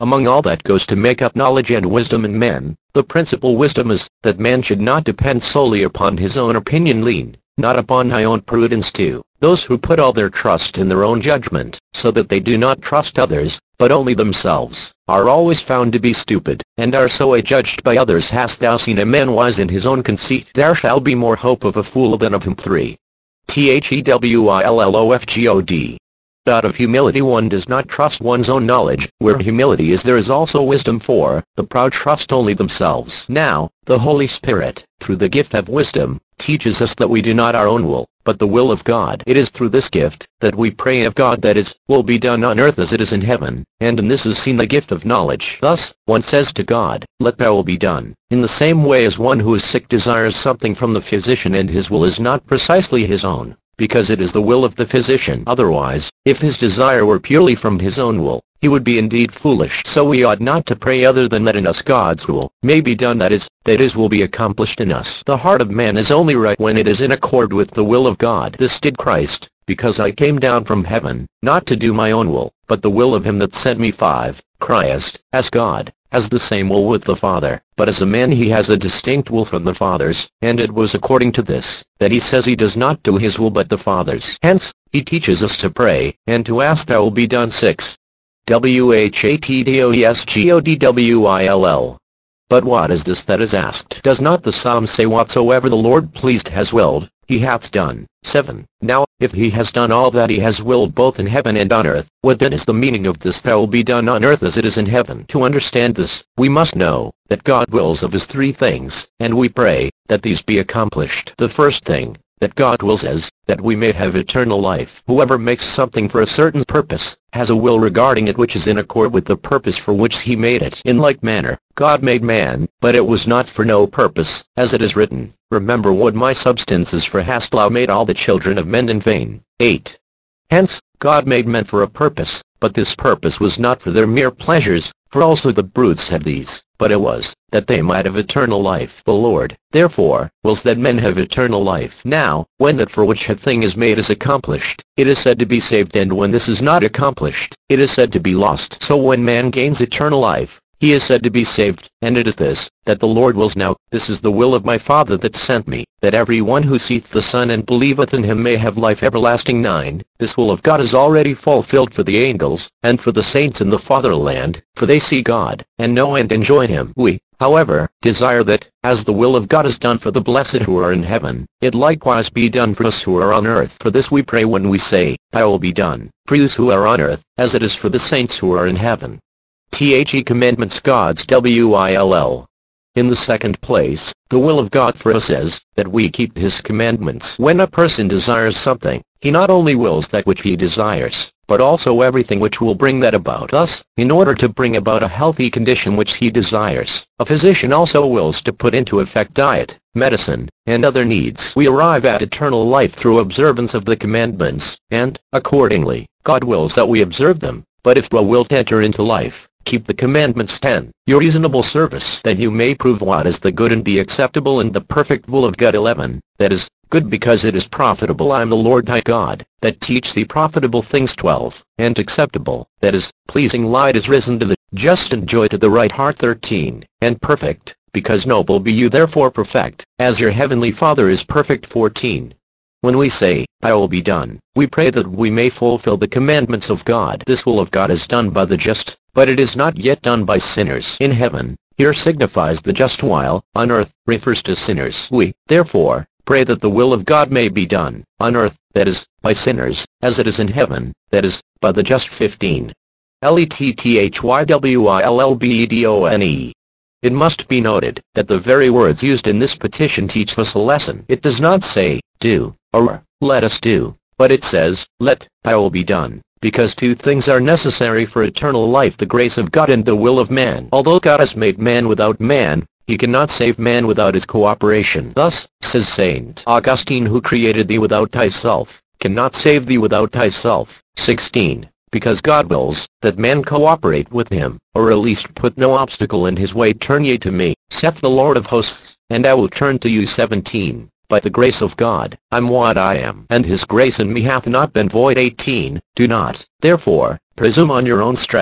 among all that goes to make up knowledge and wisdom in men, the principal wisdom is, that man should not depend solely upon his own opinion, lean not upon thy own prudence too. Those who put all their trust in their own judgment, so that they do not trust others, but only themselves, are always found to be stupid, and are so adjudged by others. Hast thou seen a man wise in his own conceit? There shall be more hope of a fool than of him. 3. THEWILLOFGOD. Out of humility one does not trust one's own knowledge. Where humility is, there is also wisdom, for the proud trust only themselves. Now, the Holy Spirit, through the gift of wisdom, teaches us that we do not our own will, but the will of God. It is through this gift that we pray of God that His will be done on earth as it is in heaven, and in this is seen the gift of knowledge. Thus, one says to God, "Let thy will be done," in the same way as one who is sick desires something from the physician, and his will is not precisely his own, because it is the will of the physician. Otherwise, if his desire were purely from his own will, he would be indeed foolish. So we ought not to pray other than that in us God's will may be done, that is, that His will be accomplished in us. The heart of man is only right when it is in accord with the will of God. This did Christ, because I came down from heaven, not to do my own will, but the will of Him that sent me. 5. Christ, as God, has the same will with the Father, but as a man He has a distinct will from the Father's, and it was according to this that He says He does not do His will but the Father's. Hence, He teaches us to pray, and to ask Thy will be done. 6. WHATDOESGODWILL. But what is this that is asked? Does not the Psalm say, "Whatsoever the Lord pleased has willed, He hath done"? 7. Now, if He has done all that He has willed both in heaven and on earth, what then is the meaning of this "Thy will be done on earth as it is in heaven"? To understand this, we must know that God wills of His three things, and we pray that these be accomplished. The first thing that God wills is that we may have eternal life. Whoever makes something for a certain purpose has a will regarding it which is in accord with the purpose for which He made it. In like manner, God made man, but it was not for no purpose, as it is written, "Remember what my substance is, for hast thou made all the children of men in vain." 8. Hence, God made men for a purpose, but this purpose was not for their mere pleasures, for also the brutes have these, but it was that they might have eternal life. The Lord, therefore, wills that men have eternal life. Now, when that for which a thing is made is accomplished, it is said to be saved, and when this is not accomplished, it is said to be lost. So when man gains eternal life, he is said to be saved, and it is this that the Lord wills. Now, this is the will of my Father that sent me, that every one who seeth the Son and believeth in Him may have life everlasting. 9. This will of God is already fulfilled for the angels, and for the saints in the fatherland, for they see God, and know and enjoy Him. We, however, desire that, as the will of God is done for the blessed who are in heaven, it likewise be done for us who are on earth. For this we pray when we say, "Thy will be done," for those who are on earth, as it is for the saints who are in heaven. The commandments God's will. In the second place, the will of God for us is that we keep His commandments. When a person desires something, he not only wills that which he desires, but also everything which will bring that about. Thus, in order to bring about a healthy condition which he desires, a physician also wills to put into effect diet, medicine, and other needs. We arrive at eternal life through observance of the commandments, and, accordingly, God wills that we observe them. But if thou wilt enter into life, keep the commandments. 10. Your reasonable service, that you may prove what is the good and the acceptable and the perfect will of God. 11. That is, good because it is profitable. I am the Lord thy God, that teach thee profitable things. 12. And acceptable, that is, pleasing light is risen to the just and joy to the right heart. 13. And perfect, because noble be you therefore perfect, as your heavenly Father is perfect. 14. When we say, "Thy will be done," we pray that we may fulfill the commandments of God. This will of God is done by the just, but it is not yet done by sinners. In heaven, here signifies the just, while on earth refers to sinners. We, therefore, pray that the will of God may be done on earth, that is, by sinners, as it is in heaven, that is, by the just. 15. LETTHYWILLBEDONE. It must be noted that the very words used in this petition teach us a lesson. It does not say, "Do," or "Let us do," but it says, "Let thy will be done," because two things are necessary for eternal life: the grace of God and the will of man. Although God has made man without man, He cannot save man without His cooperation. Thus, says St. Augustine, "Who created thee without thyself, cannot save thee without thyself." 16. Because God wills that man cooperate with Him, or at least put no obstacle in his way. "Turn ye to me, saith the Lord of hosts, and I will turn to you." 17. By the grace of God, I'm what I am, and His grace in me hath not been void. 18. Do not, therefore, presume on your own strength,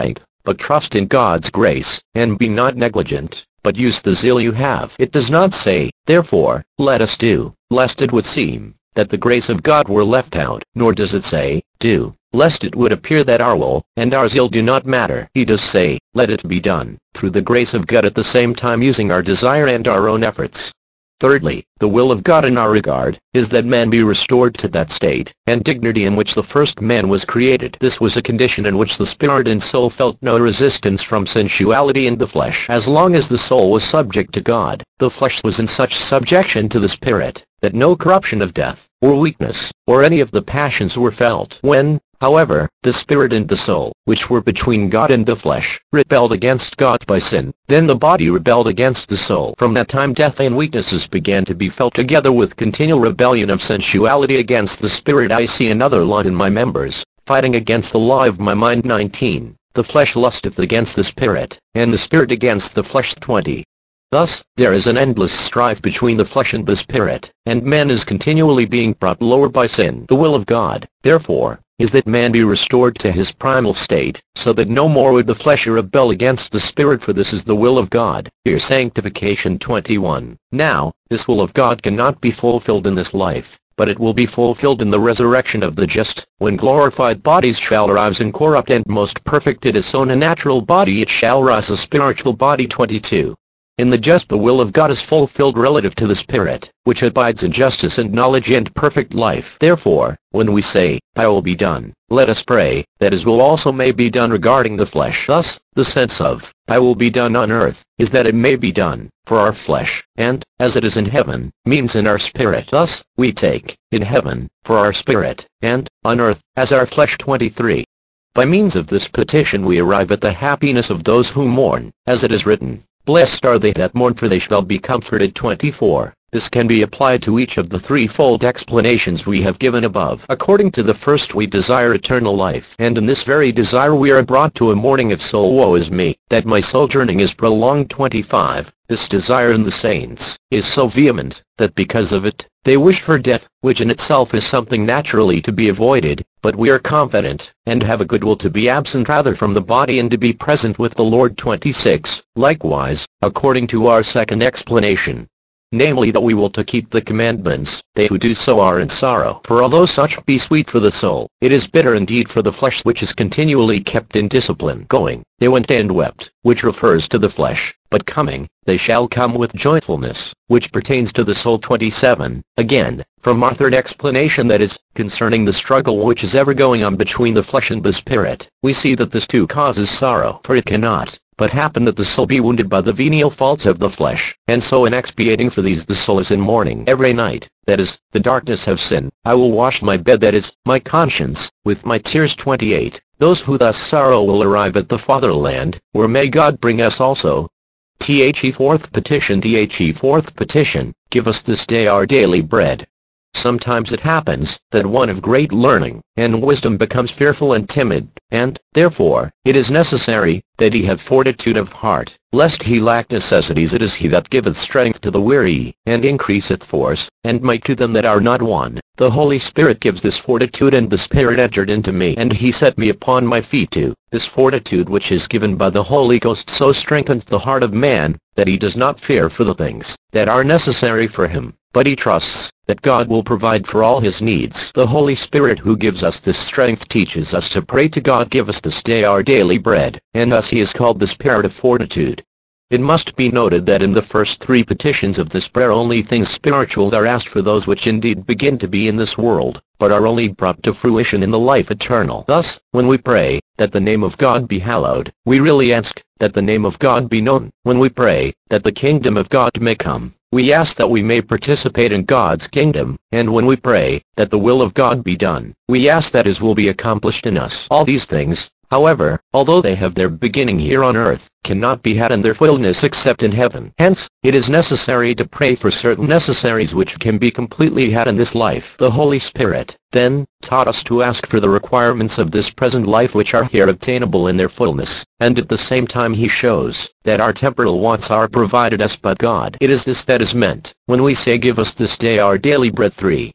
but trust in God's grace, and be not negligent, but use the zeal you have. It does not say, therefore, let us do, lest it would seem that the grace of God were left out, nor does it say, do, lest it would appear that our will and our zeal do not matter. He does say, let it be done, through the grace of God, at the same time using our desire and our own efforts. Thirdly, the will of God in our regard is that man be restored to that state and dignity in which the first man was created. This was a condition in which the spirit and soul felt no resistance from sensuality and the flesh. As long as the soul was subject to God, the flesh was in such subjection to the spirit that no corruption of death, or weakness, or any of the passions were felt. When, however, the spirit and the soul, which were between God and the flesh, rebelled against God by sin, then the body rebelled against the soul. From that time death and weaknesses began to be felt, together with continual rebellion of sensuality against the spirit. I see another law in my members, fighting against the law of my mind. 19. The flesh lusteth against the spirit, and the spirit against the flesh. 20. Thus, there is an endless strife between the flesh and the spirit, and man is continually being brought lower by sin. The will of God, therefore, is that man be restored to his primal state, so that no more would the flesh rebel against the spirit, for this is the will of God. Your sanctification. 21. Now, this will of God cannot be fulfilled in this life, but it will be fulfilled in the resurrection of the just, when glorified bodies shall rise incorrupt and most perfect. It is sown a natural body, it shall rise a spiritual body. 22. In the just the will of God is fulfilled relative to the Spirit, which abides in justice and knowledge and perfect life. Therefore, when we say, Thy will be done, let us pray that His will also may be done regarding the flesh. Thus, the sense of, Thy will be done on earth, is that it may be done for our flesh, and, as it is in heaven, means in our spirit. Thus, we take, in heaven, for our spirit, and, on earth, as our flesh. 23. By means of this petition we arrive at the happiness of those who mourn, as it is written, Blessed are they that mourn, for they shall be comforted. 24. This can be applied to each of the threefold explanations we have given above. According to the first, we desire eternal life, and in this very desire we are brought to a mourning of soul. Woe is me, that my sojourning is prolonged. 25. This desire in the saints is so vehement, that because of it, they wish for death, which in itself is something naturally to be avoided, but we are confident, and have a good will to be absent rather from the body and to be present with the Lord. 26. Likewise, according to our second explanation, namely that we will to keep the commandments, they who do so are in sorrow. For although such be sweet for the soul, it is bitter indeed for the flesh which is continually kept in discipline. Going, they went and wept, which refers to the flesh, but coming, they shall come with joyfulness, which pertains to the soul. 27. Again, from our third explanation, that is, concerning the struggle which is ever going on between the flesh and the spirit, we see that this too causes sorrow. For it cannot but happen that the soul be wounded by the venial faults of the flesh, and so in expiating for these the soul is in mourning every night, that is, the darkness of sin. I will wash my bed, that is, my conscience, with my tears. 28. Those who thus sorrow will arrive at the fatherland, where may God bring us also. The fourth petition. The fourth petition, give us this day our daily bread. Sometimes it happens that one of great learning and wisdom becomes fearful and timid, and, therefore, it is necessary that he have fortitude of heart, lest he lack necessities. It is He that giveth strength to the weary, and increaseth force and might to them that are not won. The Holy Spirit gives this fortitude, and the Spirit entered into me, and He set me upon my feet too. This fortitude which is given by the Holy Ghost so strengthens the heart of man, that he does not fear for the things that are necessary for him, but he trusts that God will provide for all his needs. The Holy Spirit who gives us this strength teaches us to pray to God, give us this day our daily bread, and thus He is called the Spirit of fortitude. It must be noted that in the first three petitions of this prayer only things spiritual are asked for, those which indeed begin to be in this world, but are only brought to fruition in the life eternal. Thus, when we pray that the name of God be hallowed, we really ask that the name of God be known. When we pray that the kingdom of God may come, we ask that we may participate in God's kingdom, and when we pray that the will of God be done, we ask that His will be accomplished in us. All these things, however, although they have their beginning here on earth, cannot be had in their fullness except in heaven. Hence, it is necessary to pray for certain necessaries which can be completely had in this life. The Holy Spirit, then, taught us to ask for the requirements of this present life which are here obtainable in their fullness, and at the same time He shows that our temporal wants are provided us by God. It is this that is meant when we say, give us this day our daily bread. 3.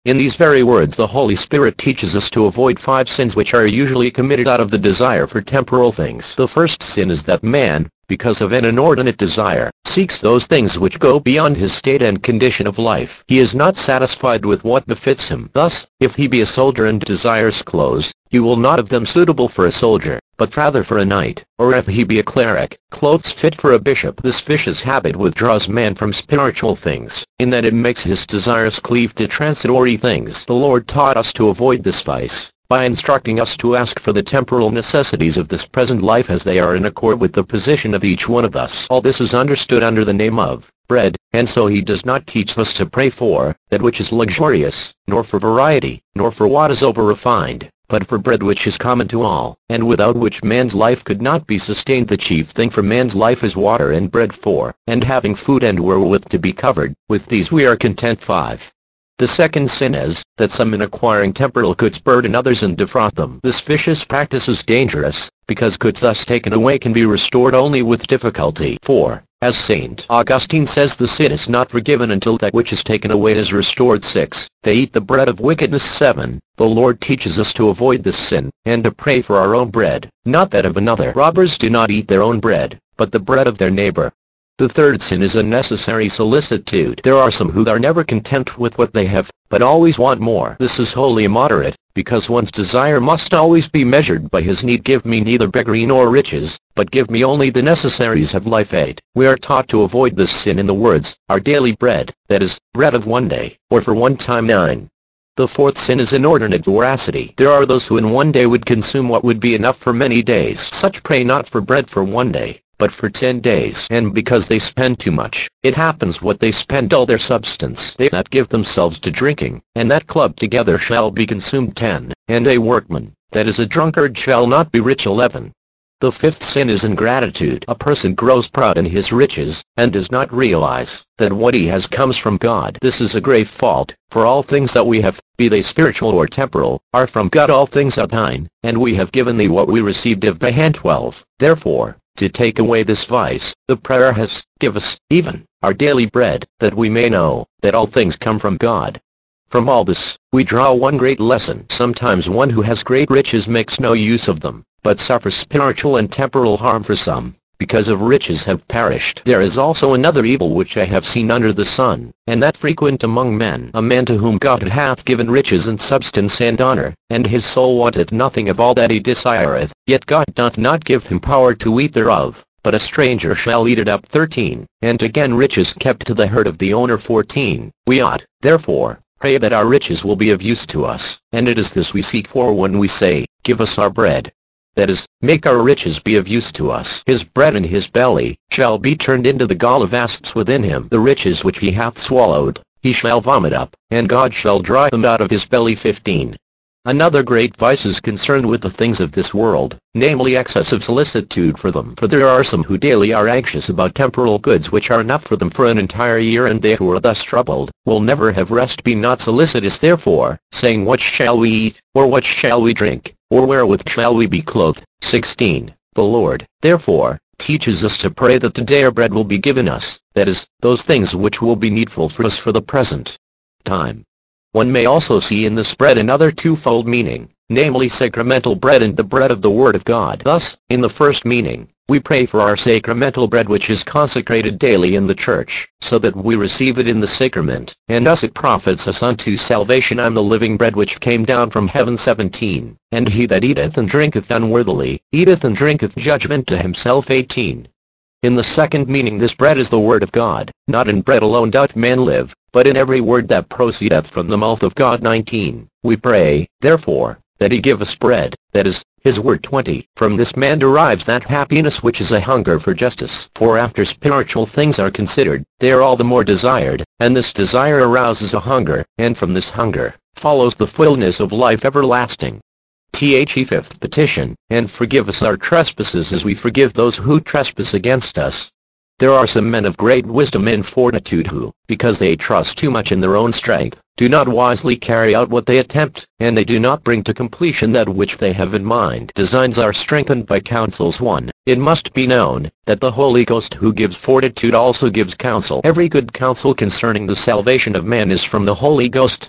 In these very words the Holy Spirit teaches us to avoid 5 sins which are usually committed out of the desire for temporal things. The first sin is that man, because of an inordinate desire, seeks those things which go beyond his state and condition of life. He is not satisfied with what befits him. Thus, if he be a soldier and desires clothes, he will not have them suitable for a soldier, but rather for a knight. Or if he be a cleric, clothes fit for a bishop. This vicious habit withdraws man from spiritual things, in that it makes his desires cleave to transitory things. The Lord taught us to avoid this vice, by instructing us to ask for the temporal necessities of this present life as they are in accord with the position of each one of us. All this is understood under the name of bread, and so he does not teach us to pray for that which is luxurious, nor for variety, nor for what is over-refined, but for bread which is common to all, and without which man's life could not be sustained. The chief thing for man's life is water and bread for, and having food and wherewith to be covered, with these we are content. 5. The second sin is, that some in acquiring temporal goods burden others and defraud them. This vicious practice is dangerous, because goods thus taken away can be restored only with difficulty. 4. As St. Augustine says, the sin is not forgiven until that which is taken away is restored. 6. They eat the bread of wickedness. 7. The Lord teaches us to avoid this sin, and to pray for our own bread, not that of another. Robbers do not eat their own bread, but the bread of their neighbor. The third sin is unnecessary solicitude. There are some who are never content with what they have, but always want more. This is wholly immoderate, because one's desire must always be measured by his need. Give me neither beggary nor riches, but give me only the necessaries of life. 8. We are taught to avoid this sin in the words, our daily bread, that is, bread of one day, or for one time. 9. The fourth sin is inordinate voracity. There are those who in one day would consume what would be enough for many days. Such pray not for bread for one day, but for 10 days. And because they spend too much, it happens what they spend all their substance. They that give themselves to drinking, and that club together shall be consumed. 10. And a workman, that is a drunkard, shall not be rich. 11. The fifth sin is ingratitude. A person grows proud in his riches, and does not realize that what he has comes from God. This is a grave fault, for all things that we have, be they spiritual or temporal, are from God. All things are thine, and we have given thee what we received of thy hand. 12. Therefore, to take away this vice, the prayer has, give us, even, our daily bread, that we may know, that all things come from God. From all this, we draw one great lesson. Sometimes one who has great riches makes no use of them, but suffers spiritual and temporal harm. For some, because of riches, have perished. There is also another evil which I have seen under the sun, and that frequent among men. A man to whom God hath given riches and substance and honor, and his soul wanteth nothing of all that he desireth, yet God doth not give him power to eat thereof, but a stranger shall eat it up. 13. And again riches kept to the hurt of the owner. 14. We ought, therefore, pray that our riches will be of use to us, and it is this we seek for when we say, give us our bread. That is, make our riches be of use to us. His bread in his belly shall be turned into the gall of asps within him. The riches which he hath swallowed, he shall vomit up, and God shall dry them out of his belly. 15. Another great vice is concerned with the things of this world, namely excessive solicitude for them. For there are some who daily are anxious about temporal goods which are enough for them for an entire year, and they who are thus troubled will never have rest. Be not solicitous therefore, saying, what shall we eat, or what shall we drink, or wherewith shall we be clothed? 16. The Lord, therefore, teaches us to pray that the day our bread will be given us, that is, those things which will be needful for us for the present time. One may also see in this bread another twofold meaning, namely sacramental bread and the bread of the Word of God. Thus, in the first meaning, we pray for our sacramental bread which is consecrated daily in the Church, so that we receive it in the sacrament, and thus it profits us unto salvation. I am the living bread which came down from heaven. 17. And he that eateth and drinketh unworthily, eateth and drinketh judgment to himself. 18. In the second meaning this bread is the Word of God. Not in bread alone doth man live, but in every word that proceedeth from the mouth of God. 19. We pray, therefore, that he give us bread, that is, his word. 20. From this man derives that happiness which is a hunger for justice. For after spiritual things are considered, they are all the more desired, and this desire arouses a hunger, and from this hunger follows the fullness of life everlasting. The fifth petition, and forgive us our trespasses as we forgive those who trespass against us. There are some men of great wisdom and fortitude who, because they trust too much in their own strength, do not wisely carry out what they attempt, and they do not bring to completion that which they have in mind. Designs are strengthened by counsels. 1. It must be known that the Holy Ghost who gives fortitude also gives counsel. Every good counsel concerning the salvation of man is from the Holy Ghost. Thus,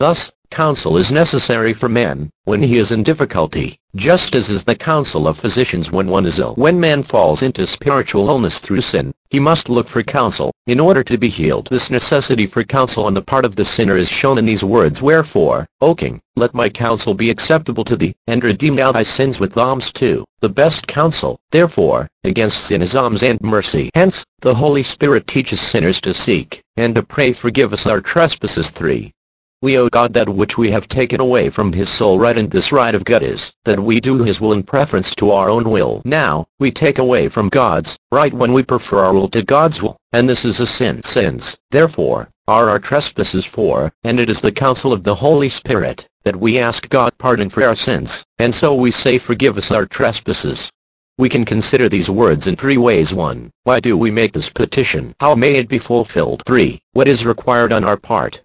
Counsel is necessary for man when he is in difficulty, just as is the counsel of physicians when one is ill. When man falls into spiritual illness through sin, he must look for counsel in order to be healed. This necessity for counsel on the part of the sinner is shown in these words, "Wherefore, O king, let my counsel be acceptable to thee, and redeem now thy sins with alms too." The best counsel, therefore, against sin is alms and mercy. Hence, the Holy Spirit teaches sinners to seek and to pray, "Forgive us our trespasses." 3. We owe God that which we have taken away from His sole right, and this right of God is that we do His will in preference to our own will. Now, we take away from God's right when we prefer our will to God's will, and this is a sin. Sins, therefore, are our trespasses, and it is the counsel of the Holy Spirit that we ask God pardon for our sins, and so we say, "Forgive us our trespasses." We can consider these words in 3 ways. 1. Why do we make this petition? How may it be fulfilled? 3. What is required on our part?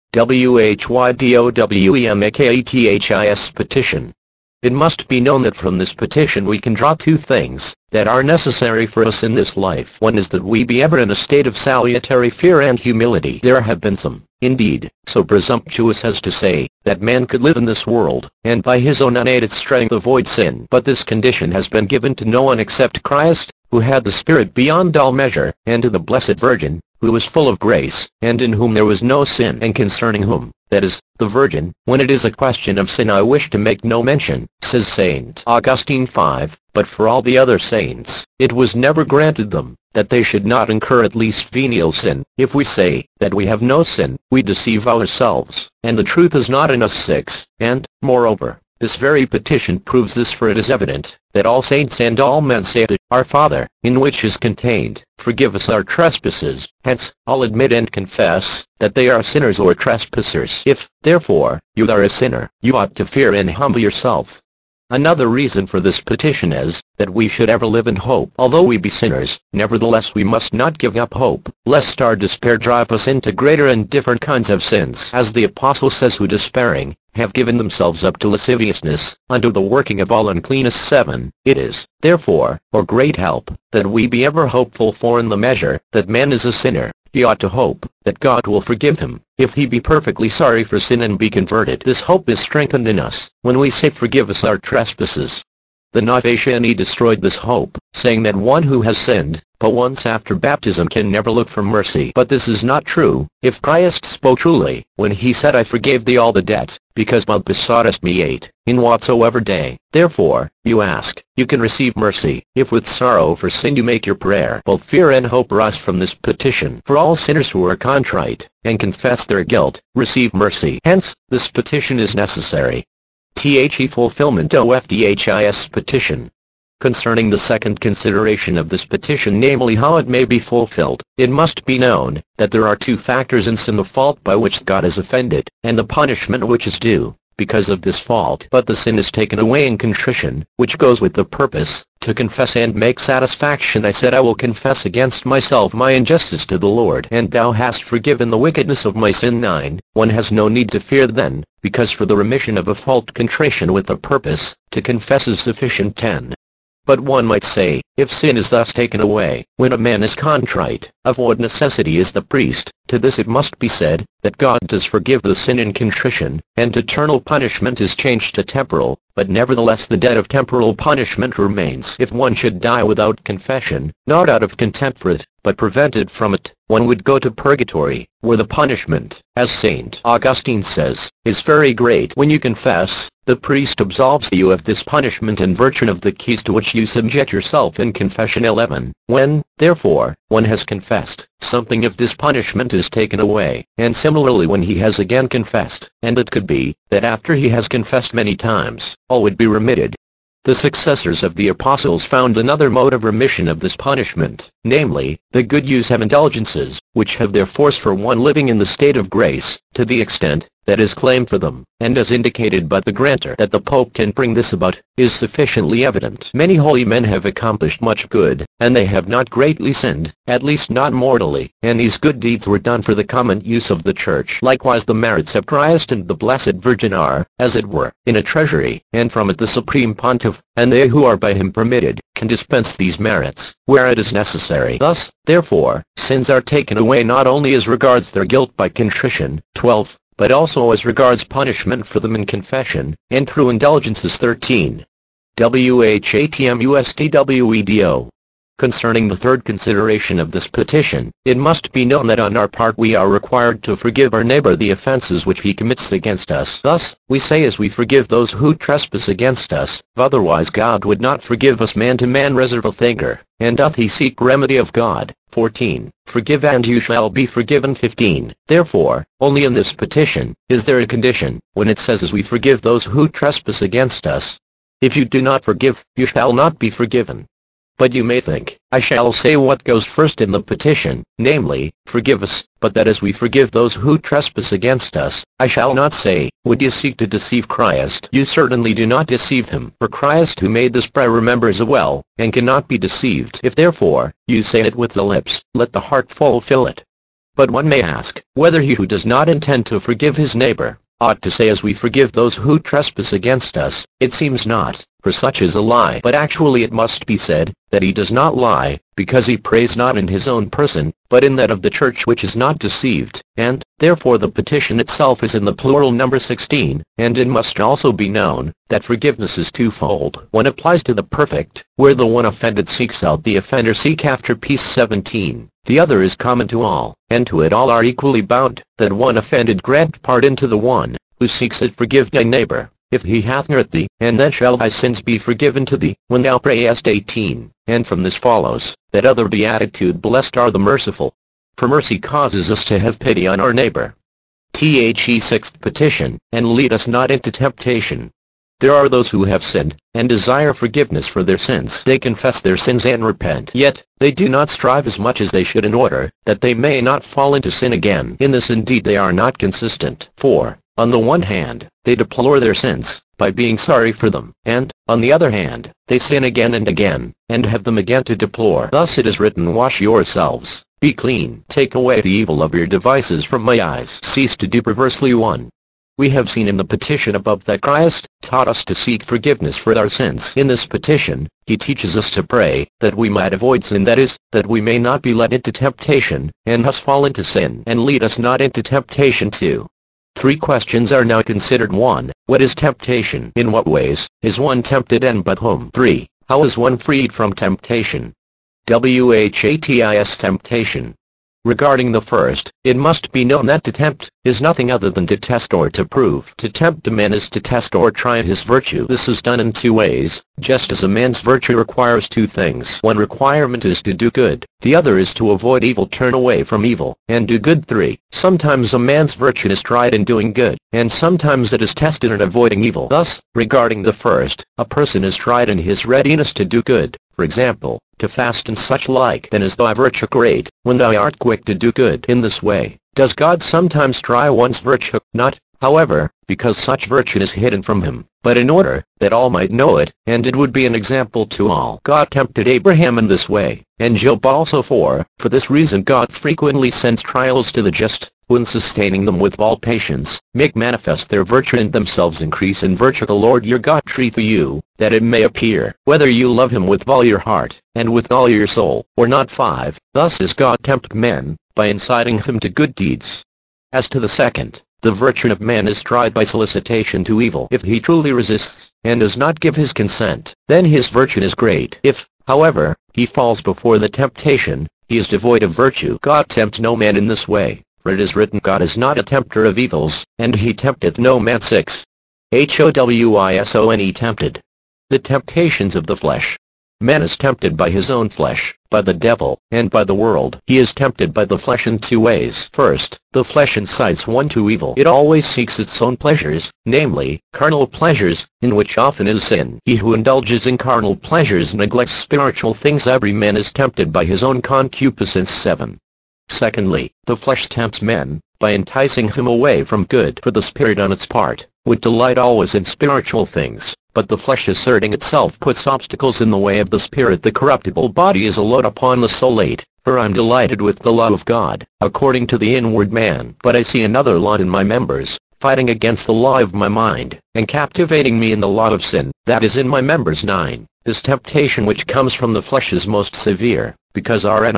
WHYDOWEMAKATHIS petition. It must be known that from this petition we can draw 2 things that are necessary for us in this life. One is that we be ever in a state of salutary fear and humility. There have been some, indeed, so presumptuous as to say that man could live in this world, and by his own unaided strength avoid sin. But this condition has been given to no one except Christ, who had the Spirit beyond all measure, and to the Blessed Virgin, who was full of grace, and in whom there was no sin, and concerning whom, that is, the Virgin, when it is a question of sin I wish to make no mention, says St. Augustine 5, but for all the other saints, it was never granted them, that they should not incur at least venial sin. If we say that we have no sin, we deceive ourselves, and the truth is not in us. 6. And, moreover, this very petition proves this, for it is evident that all saints and all men say to Our Father, in which is contained, "Forgive us our trespasses." Hence, all admit and confess that they are sinners or trespassers. If, therefore, you are a sinner, you ought to fear and humble yourself. Another reason for this petition is that we should ever live in hope. Although we be sinners, nevertheless we must not give up hope, lest our despair drive us into greater and different kinds of sins. As the Apostle says, "Who despairing, have given themselves up to lasciviousness, unto the working of all uncleanness." 7. It is, therefore, for great help, that we be ever hopeful, for in the measure that man is a sinner, he ought to hope that God will forgive him, if he be perfectly sorry for sin and be converted. This hope is strengthened in us when we say, "Forgive us our trespasses." The Novatiani destroyed this hope, saying that one who has sinned but once after baptism can never look for mercy. But this is not true. If Christ spoke truly when he said, "I forgave thee all the debt, because thou besoughtest me," 8, in whatsoever day, therefore, you ask, you can receive mercy. If with sorrow for sin you make your prayer, both fear and hope rise from this petition. For all sinners who are contrite and confess their guilt, receive mercy. Hence, this petition is necessary. The fulfillment of this petition. Concerning the second consideration of this petition, namely how it may be fulfilled, it must be known that there are 2 factors in sin: the fault by which God is offended, and the punishment which is due because of this fault. But the sin is taken away in contrition, which goes with the purpose to confess and make satisfaction. "I said, I will confess against myself my injustice to the Lord, and thou hast forgiven the wickedness of my sin." 9. One has no need to fear then, because for the remission of a fault contrition with a purpose to confess is sufficient. 10. But one might say, if sin is thus taken away, when a man is contrite, of what necessity is the priest? To this it must be said, that God does forgive the sin in contrition, and eternal punishment is changed to temporal, but nevertheless the debt of temporal punishment remains. If one should die without confession, not out of contempt for it, but prevented from it, one would go to purgatory, where the punishment, as St. Augustine says, is very great. When you confess, the priest absolves you of this punishment in virtue of the keys to which you subject yourself in confession. 11. When, therefore, one has confessed, something of this punishment is taken away, and similarly when he has again confessed, and it could be that after he has confessed many times, all would be remitted. The successors of the apostles found another mode of remission of this punishment, namely, the good use of indulgences, which have their force for one living in the state of grace, to the extent that is claimed for them, and as indicated by the grantor that the Pope can bring this about, is sufficiently evident. Many holy men have accomplished much good, and they have not greatly sinned, at least not mortally, and these good deeds were done for the common use of the Church. Likewise the merits of Christ and the Blessed Virgin are, as it were, in a treasury, and from it the Supreme Pontiff, and they who are by him permitted, can dispense these merits, where it is necessary. Thus, therefore, sins are taken away not only as regards their guilt by contrition, 12, but also as regards punishment for them in confession, and through indulgences. 13. WHATMUSTWEDO. Concerning the third consideration of this petition, it must be known that on our part we are required to forgive our neighbor the offenses which he commits against us. Thus, we say as we forgive those who trespass against us, otherwise God would not forgive us. Man to man reserveth anger, and doth he seek remedy of God. 14. Forgive and you shall be forgiven. 15. Therefore, only in this petition is there a condition, when it says as we forgive those who trespass against us. If you do not forgive, you shall not be forgiven. But you may think, I shall say what goes first in the petition, namely, forgive us, but that as we forgive those who trespass against us, I shall not say, would you seek to deceive Christ? You certainly do not deceive him. For Christ who made this prayer remembers it well, and cannot be deceived. If therefore, you say it with the lips, let the heart fulfill it. But one may ask, whether he who does not intend to forgive his neighbor, ought to say as we forgive those who trespass against us. It seems not, for such is a lie. But actually it must be said, that he does not lie, because he prays not in his own person, but in that of the church which is not deceived, and, therefore the petition itself is in the plural number 16, and it must also be known, that forgiveness is twofold. One applies to the perfect, where the one offended seeks out the offender. Seek after peace. 17. The other is common to all, and to it all are equally bound, that one offended grant pardon to the one who seeks it. Forgive thy neighbor, if he hath hurt thee, and then shall thy sins be forgiven to thee, when thou prayest. 18. And from this follows, that other beatitude, blessed are the merciful, for mercy causes us to have pity on our neighbor. Sixth petition, and lead us not into temptation. There are those who have sinned, and desire forgiveness for their sins. They confess their sins and repent. Yet, they do not strive as much as they should in order that they may not fall into sin again. In this indeed they are not consistent. For, on the one hand, they deplore their sins, by being sorry for them, and, on the other hand, they sin again and again, and have them again to deplore. Thus it is written, wash yourselves, be clean. Take away the evil of your devices from my eyes. Cease to do perversely. 1. We have seen in the petition above that Christ taught us to seek forgiveness for our sins. In this petition, he teaches us to pray, that we might avoid sin, that is, that we may not be led into temptation, and thus fall into sin. And lead us not into temptation. 2. 3 questions are now considered. 1. What is temptation? In what ways is one tempted, and by whom? 3. How is one freed from temptation? WHATIS temptation. Regarding the first, it must be known that to tempt is nothing other than to test or to prove. To tempt a man is to test or try his virtue. This is done in 2 ways, just as a man's virtue requires 2 things. One requirement is to do good, the other is to avoid evil. Turn away from evil, and do good. 3. Sometimes a man's virtue is tried in doing good, and sometimes it is tested in avoiding evil. Thus, regarding the first, a person is tried in his readiness to do good, for example, to fast and such like. Then is thy virtue great, when thou art quick to do good. In this way, does God sometimes try one's virtue, not, however, because such virtue is hidden from him, but in order that all might know it, and it would be an example to all. God tempted Abraham in this way, and Job also. For this reason God frequently sends trials to the just, who in sustaining them with all patience, make manifest their virtue, and themselves increase in virtue. The Lord your God treateth you, that it may appear, whether you love him with all your heart, and with all your soul, or not. 5. Thus is God tempt men, by inciting him to good deeds. As to the second, the virtue of man is tried by solicitation to evil. If he truly resists, and does not give his consent, then his virtue is great. If, however, he falls before the temptation, he is devoid of virtue. God tempts no man in this way, for it is written, God is not a tempter of evils, and he tempteth no man. 6. HOWISONE tempted. The temptations of the flesh. Man is tempted by his own flesh, by the devil, and by the world. He is tempted by the flesh in 2 ways. First, the flesh incites one to evil. It always seeks its own pleasures, namely, carnal pleasures, in which often is sin. He who indulges in carnal pleasures neglects spiritual things. Every man is tempted by his own concupiscence. 7. Secondly, the flesh tempts men, by enticing him away from good. For the spirit on its part would delight always in spiritual things, but the flesh asserting itself puts obstacles in the way of the spirit. The corruptible body is a load upon the soul. 8. For I am delighted with the law of God, according to the inward man. But I see another law in my members, fighting against the law of my mind, and captivating me in the law of sin, that is in my members. 9. This temptation which comes from the flesh is most severe, because our enemy,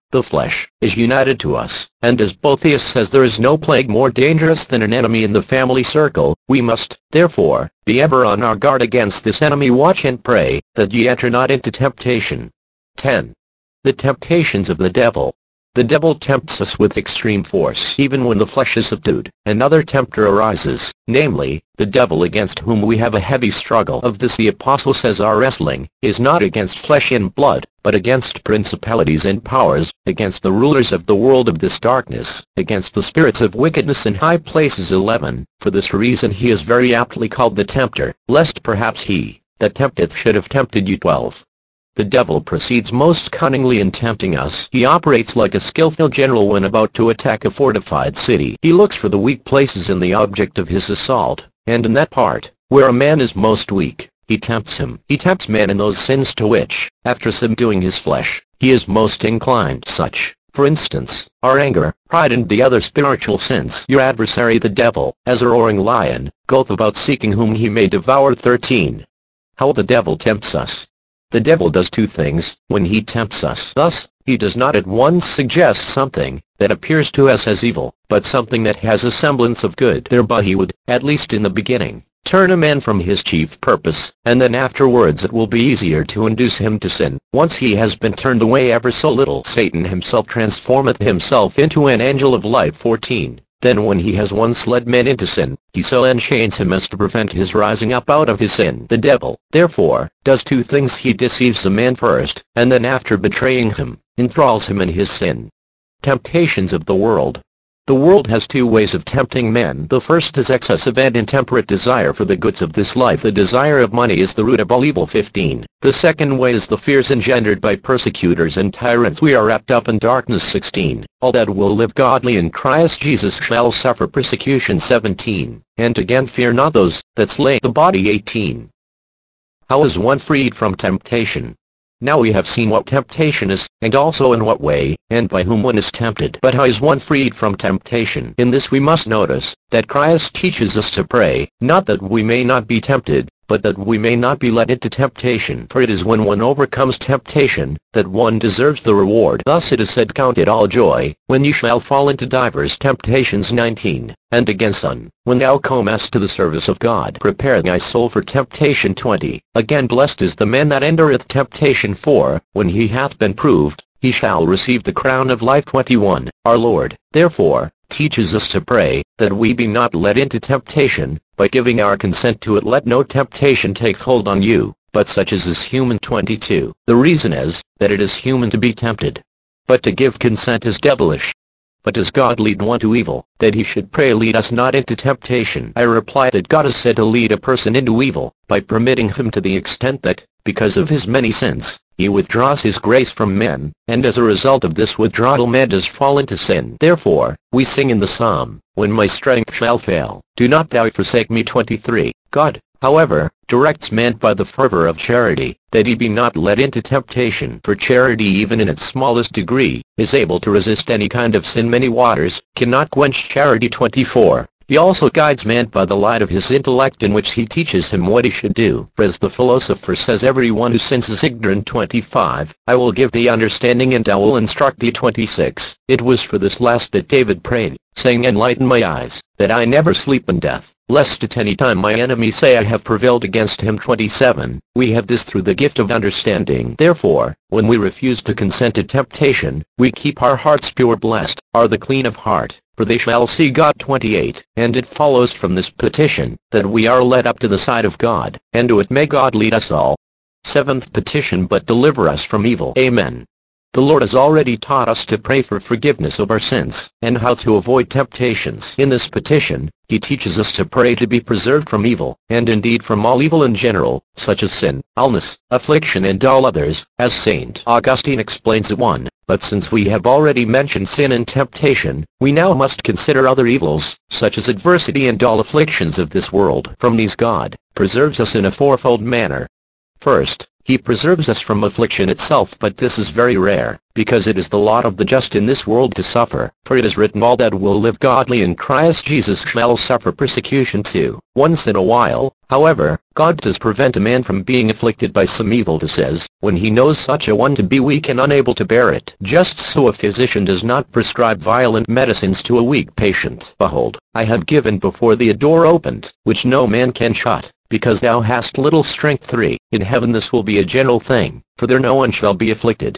the flesh, is united to us, and as Boethius says, there is no plague more dangerous than an enemy in the family circle. We must, therefore, be ever on our guard against this enemy. Watch and pray, that ye enter not into temptation. 10. The temptations of the devil. The devil tempts us with extreme force even when the flesh is subdued. Another tempter arises, namely, the devil, against whom we have a heavy struggle. Of this the apostle says, our wrestling is not against flesh and blood, but against principalities and powers, against the rulers of the world of this darkness, against the spirits of wickedness in high places. 11. For this reason he is very aptly called the tempter, lest perhaps he that tempteth should have tempted you. 12. The devil proceeds most cunningly in tempting us. He operates like a skillful general when about to attack a fortified city. He looks for the weak places in the object of his assault, and in that part, where a man is most weak, he tempts him. He tempts man in those sins to which, after subduing his flesh, he is most inclined, such, for instance, are anger, pride, and the other spiritual sins. Your adversary the devil, as a roaring lion, goeth about seeking whom he may devour. 13. How the devil tempts us. The devil does two things when he tempts us. Thus, he does not at once suggest something that appears to us as evil, but something that has a semblance of good. Thereby he would, at least in the beginning, turn a man from his chief purpose, and then afterwards it will be easier to induce him to sin. Once he has been turned away ever so little, Satan himself transformeth himself into an angel of light. 14. Then when he has once led man into sin, he so enchains him as to prevent his rising up out of his sin. The devil, therefore, does two things. He deceives the man first, and then after betraying him, enthralls him in his sin. Temptations of the world. The world has two ways of tempting men. The first is excessive and intemperate desire for the goods of this life. The desire of money is the root of all evil. 15. The second way is the fears engendered by persecutors and tyrants. We are wrapped up in darkness. 16. All that will live godly in Christ Jesus shall suffer persecution. 17. And again, fear not those that slay the body. 18. How is one freed from temptation? Now we have seen what temptation is, and also in what way, and by whom one is tempted. But how is one freed from temptation? In this we must notice, that Christ teaches us to pray, not that we may not be tempted, but that we may not be led into temptation. For it is when one overcomes temptation, that one deserves the reward. Thus it is said, count it all joy, when you shall fall into divers temptations. 19. And again, son, when thou comest to the service of God, prepare thy soul for temptation. 20. Again, blessed is the man that entereth temptation, for, when he hath been proved, he shall receive the crown of life. 21. Our Lord, therefore, teaches us to pray, that we be not led into temptation, by giving our consent to it. Let no temptation take hold on you, but such as is human. 22. The reason is, that it is human to be tempted. But to give consent is devilish. But does God lead one to evil, that he should pray, lead us not into temptation? I reply that God is said to lead a person into evil, by permitting him to the extent that, because of his many sins, he withdraws his grace from men, and as a result of this withdrawal man does fall into sin. Therefore, we sing in the psalm, when my strength shall fail, do not thou forsake me. 23. God, however, directs man by the fervor of charity, that he be not led into temptation. For charity, even in its smallest degree, is able to resist any kind of sin. Many waters cannot quench charity. 24. He also guides man by the light of his intellect, in which he teaches him what he should do. For as the philosopher says, every one who sins is ignorant. 25. I will give thee understanding, and I will instruct thee. 26. It was for this last that David prayed, saying, enlighten my eyes, that I never sleep in death, lest at any time my enemy say I have prevailed against him. 27. We have this through the gift of understanding. Therefore, when we refuse to consent to temptation, we keep our hearts pure. Blessed are the clean of heart, for they shall see God. 28. And it follows from this petition, that we are led up to the side of God, and to it may God lead us all. Seventh petition, but deliver us from evil. Amen. The Lord has already taught us to pray for forgiveness of our sins, and how to avoid temptations. In this petition, he teaches us to pray to be preserved from evil, and indeed from all evil in general, such as sin, illness, affliction, and all others, as St. Augustine explains it. 1. But since we have already mentioned sin and temptation, we now must consider other evils, such as adversity and all afflictions of this world. From these God preserves us in a fourfold manner. First, He preserves us from affliction itself, but this is very rare, because it is the lot of the just in this world to suffer. For it is written, all that will live godly in Christ Jesus shall suffer persecution too. Once in a while, however, God does prevent a man from being afflicted by some evil, says, when he knows such a one to be weak and unable to bear it. Just so a physician does not prescribe violent medicines to a weak patient. Behold, I have given before thee a door opened, which no man can shut, because thou hast little strength. 3. In heaven this will be a general thing, for there no one shall be afflicted,